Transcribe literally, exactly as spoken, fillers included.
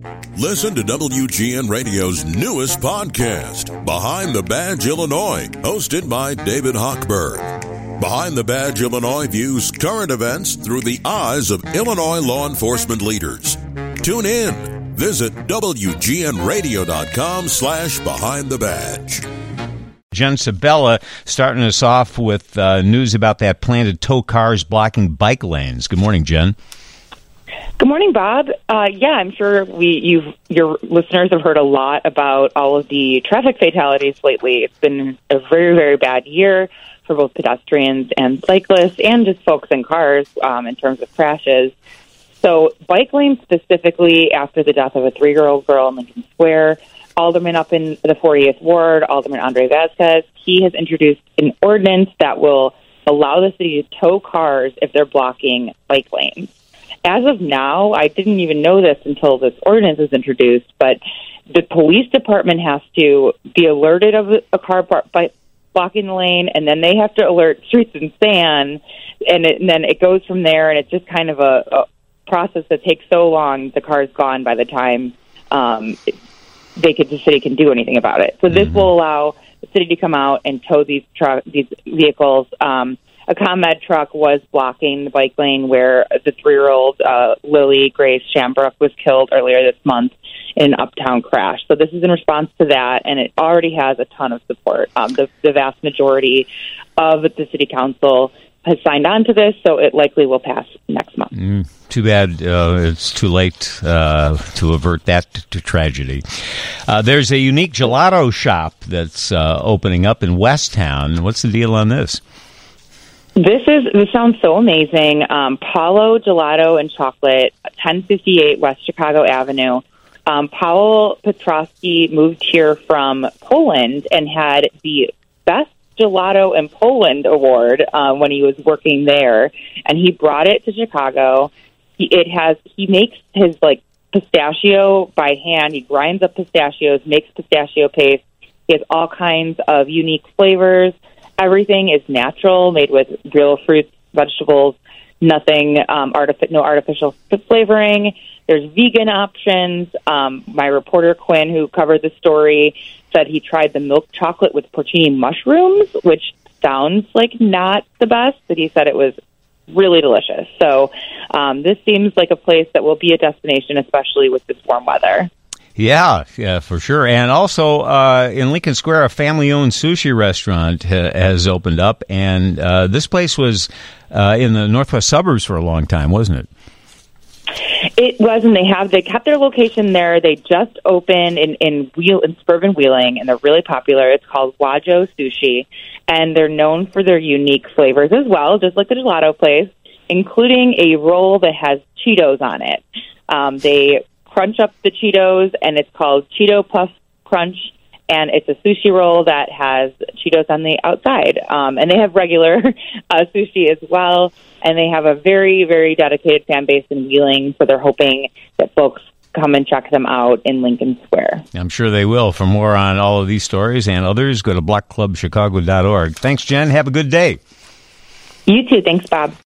Listen to W G N Radio's newest podcast, Behind the Badge Illinois, hosted by David Hochberg. Behind the Badge Illinois views current events through the eyes of Illinois law enforcement leaders. Tune in. Visit W G N radio dot com slash behind the badge. Jen Sabella starting us off with uh, news about that plan to tow cars blocking bike lanes. Good morning, Jen. Good morning, Bob. Uh, yeah, I'm sure we, you've, your listeners have heard a lot about all of the traffic fatalities lately. It's been a very, very bad year for both pedestrians and cyclists and just folks in cars um, in terms of crashes. So bike lanes specifically, after the death of a three-year-old girl in Lincoln Square, Alderman up in the fortieth Ward, Alderman Andre Vasquez, he has introduced an ordinance that will allow the city to tow cars if they're blocking bike lanes. As of now, I didn't even know this until this ordinance was introduced, but the police department has to be alerted of a car by blocking the lane, and then they have to alert Streets and Sand, and, it, and then it goes from there, and it's just kind of a, a process that takes so long, the car's gone by the time um, they could, the city can do anything about it. So this mm-hmm. will allow the city to come out and tow these truck, these vehicles. Um, A ComEd truck was blocking the bike lane where the three-year-old uh, Lily Grace Shambrook was killed earlier this month in an uptown crash. So this is in response to that, and it already has a ton of support. Um, the, the vast majority of the city council has signed on to this, so it likely will pass next month. Mm, too bad uh, it's too late uh, to avert that t- to tragedy. Uh, there's a unique gelato shop that's uh, opening up in Westtown. What's the deal on this? This is this sounds so amazing. Um, Paulo Gelato and Chocolate, ten fifty-eight West Chicago Avenue. Um, Paul Petrowski moved here from Poland and had the Best Gelato in Poland award uh, when he was working there, and he brought it to Chicago. He, it has he makes his like pistachio by hand. He grinds up pistachios, makes pistachio paste. He has all kinds of unique flavors. Everything is natural, made with real fruits, vegetables, nothing, um, artific- no artificial flavoring. There's vegan options. Um, my reporter, Quinn, who covered the story, said he tried the milk chocolate with porcini mushrooms, which sounds like not the best, but he said it was really delicious. So um, this seems like a place that will be a destination, especially with this warm weather. Yeah, yeah, for sure. And also uh, in Lincoln Square, a family-owned sushi restaurant ha- has opened up, and uh, this place was uh, in the northwest suburbs for a long time, wasn't it? It was, and they have they kept their location there. They just opened in in, Wheel, in suburban Wheeling, and they're really popular. It's called Wajo Sushi, and they're known for their unique flavors as well, just like the gelato place, including a roll that has Cheetos on it. Um, they crunch up the Cheetos, and it's called Cheeto Puff Crunch, and it's a sushi roll that has Cheetos on the outside. Um, and they have regular uh, sushi as well, and they have a very, very dedicated fan base in Wheeling, so they're hoping that folks come and check them out in Lincoln Square. I'm sure they will. For more on all of these stories and others, go to block club chicago dot org. Thanks, Jen. Have a good day. You too. Thanks, Bob.